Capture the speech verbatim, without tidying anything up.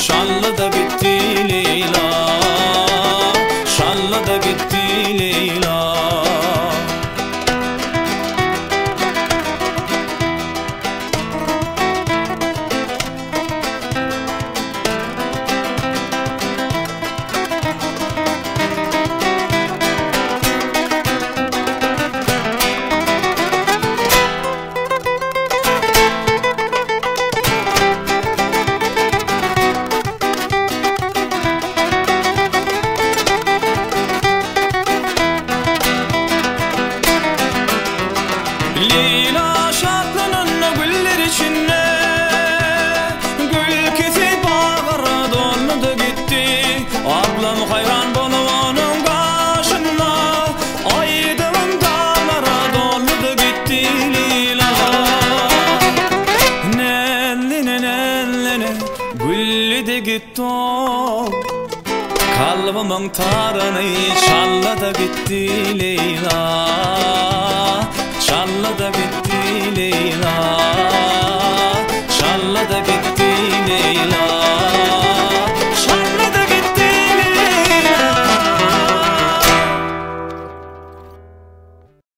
şanlı da gitti Leyla, şanlı da gitti Leyla. Leyla şarkının güller içinde, gül kesip bağıra dondu gitti. Ablam hayran bolup onun kaşına, aydın dağlara dondu gitti Leyla. Nelline nelline gülli de gitti o, kalbimın tarını şanlı da gitti Leyla, şanlı da gitti Leyla.